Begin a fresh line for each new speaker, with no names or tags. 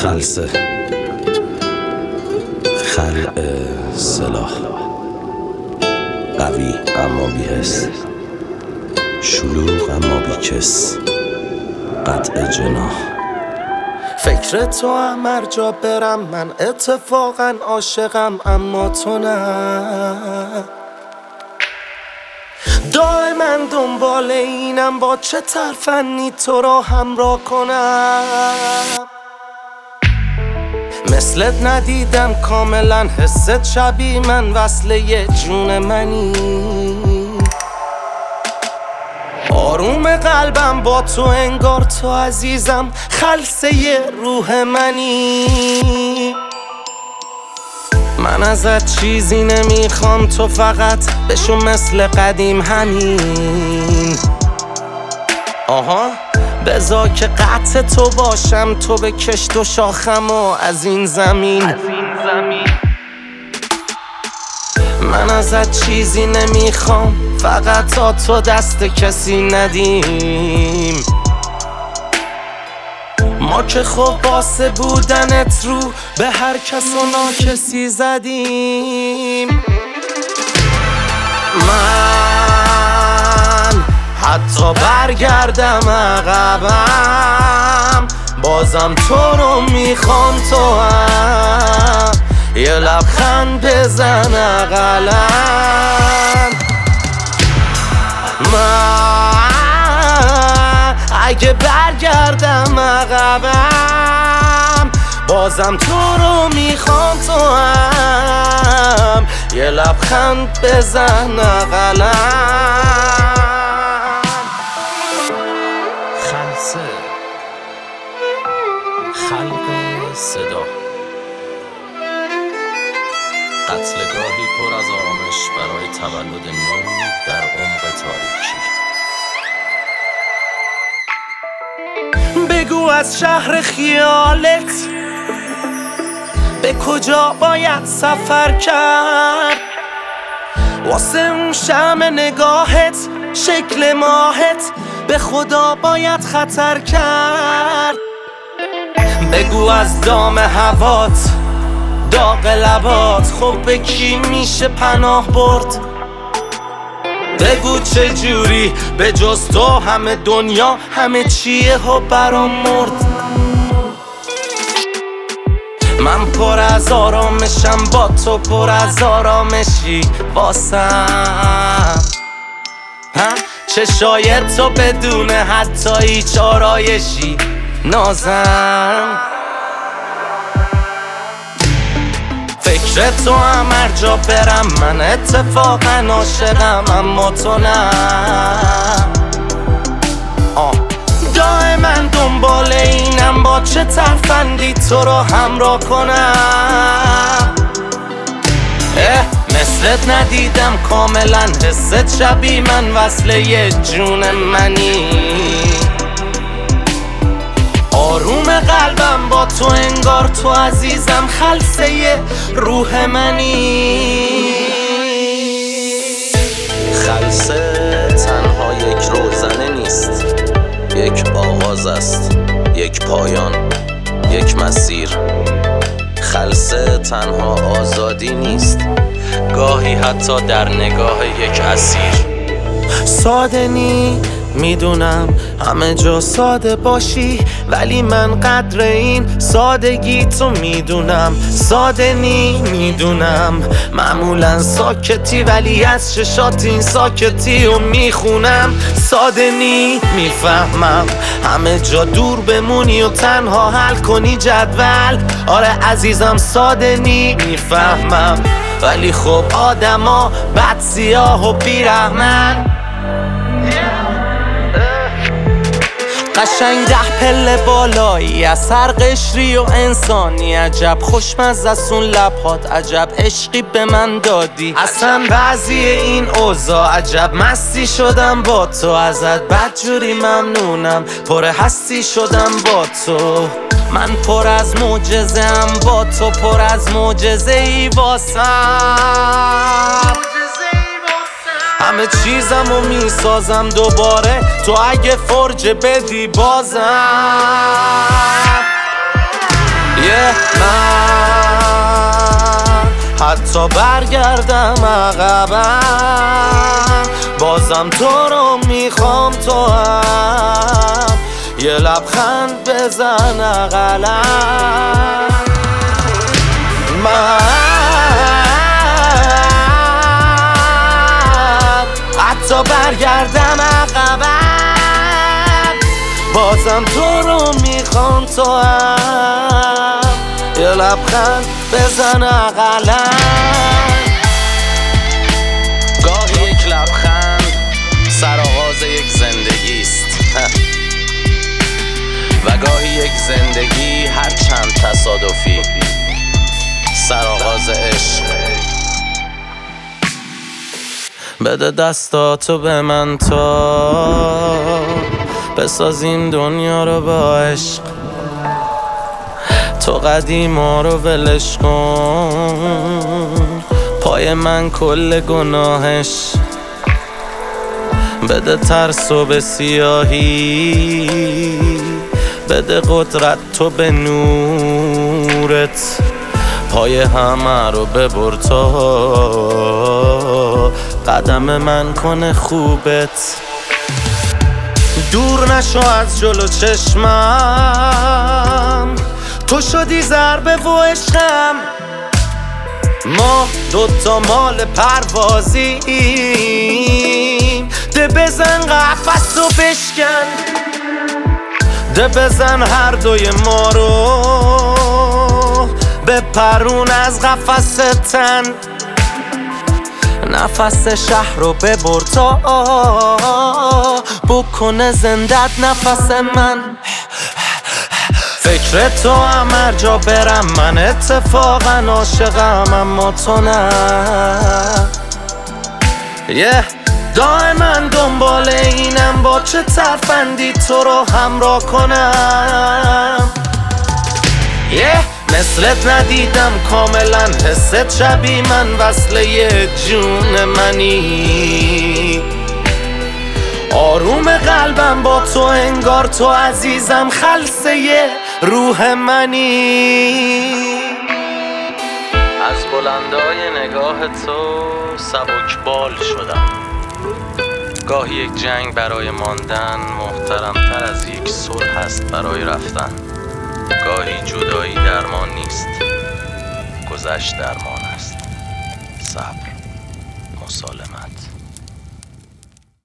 خلسه خلع سلاح، قوی اما بی‌حس، شلوغ اما بی‌کس، قطع جناح.
فکر تو هم هر جا برم، من اتفاقا عاشقم اما تو نه. دائما دنبال اینم با چه ترفنی تو را همراه کنم. مثلت ندیدم کاملا، حست شبیه من، وصله جون منی. آروم قلبم با تو انگار تو عزیزم، خلسه روح منی. من ازت چیزی نمیخوام، تو فقط بشو مثل قدیم همین. آها بذار که قطع تو باشم، تو به کشت و شاخم و از این زمین. من ازت چیزی نمیخوام، فقط تا تو دست کسی ندیم. ما که خب واسه بودنت رو به هر کس و ناکسی زدیم. من حتی برگردم عقبم، بازم تو رو میخوام، تو هم یه لبخند بزن اقلن. من اگه برگردم عقبم، بازم تو رو میخوام، تو هم یه لبخند بزن اقلن. خلسه خلق صدا، قتلگاهی پر از آرامش برای تولد نور در عمق تاریکی. بگو از شهر خیالت به کجا باید سفر کرد، واسه اون شمع نگاهت، شکل ماهت، به خدا باید خطر کرد. بگو از دام هوات، داغ لبات، خب به کی میشه پناه برد. بگو چه جوری به جز تو همه دنیا همه چیه و برام مرد. من پر از آرامشم، با تو پر از آرامشی واسم. چشای تو بدون حتی هیچ آرایشی نازم. فکر تو هم هر جا برم، من اتفاقا عاشقم اما تو نه. دائما دنبال اینم با چه ترفندی تو رو همراه کنم. مثلت ندیدم کاملا، حست شبیه من، وصله جون منی. آروم قلبم با تو انگار تو عزیزم، خلسه روح منی.
خلسه تنها یک روزنه نیست، یک آغاز است، یک پایان، یک مسیر. خلسه تنها آزادی نیست، گاهی حتی در نگاه یک اسیر.
ساده نی میدونم همه جا ساده باشی، ولی من قدر این سادگی تو میدونم. ساده نی میدونم معمولا ساکتی، ولی از چشات این ساکتی رو میخونم. ساده نی میفهمم همه جا دور بمونی و تنها حل کنی جدول. آره عزیزم ساده نی میفهمم، ولی خب آدما بد سیاه و بیرحمن. قشنگ 10 پله بالایی از هر قشری و انسانی، عجب خوشمزه است اون لبهات، عجب عشقی به من دادی. اصلا بعضی این اوضاع عجب مستی شدم با تو، ازت بدجوری ممنونم، پر هستی شدم با تو. من پر از معجزه‌ام با تو، پر از معجزه ای واسم. همه چیزمو میسازم دوباره، تو اگه فرجه بدی بازم. من حتی برگردم عقبم بازم تو رو میخوام، تو هم یه لبخند بزن اقلم. من حتی برگردم عقبم بازم تو رو میخوام، تو هم یه لبخند بزن اقلم.
گاهی یک لبخند سرآغاز یک زندگی است و گاهی یک زندگی هر چند تصادفی سرآغاز عشق.
بده دستاتو به من تا بسازیم دنیا رو با عشق، تو قدیما رو ولش کن، پای من کل گناهش. بده ترسو به سیاهی، بده قدرت تو به نورت، پای همه رو ببر تا قدم من کنه خوبت. دور نشو از جلو چشمم، تو شدی ضربه و عشقم، ما دوتا مال پروازیم. ده بزن قفس و بشکن، ده بزن هر دوی ما رو بپرون از قفس تن، نفس شهر رو ببر تا بکنه زندت نفس من. فکر تو هم هر جا برم من اتفاقا عاشقم، اما تو نه. دائما دنبال اینم با چه ترفندی تو رو همراه کنم. مثلت ندیدم کاملا، حست شبیه من، وصله جون منی. آروم قلبم با تو انگار تو عزیزم، خلسه روح منی.
از بلندای نگاه تو سبکبال شدم. گاهی یک جنگ برای ماندن محترمتر از یک صلح است برای رفتن. گاهی جدایی درمان نیست، گذشت درمان است. صبر، مسالمت.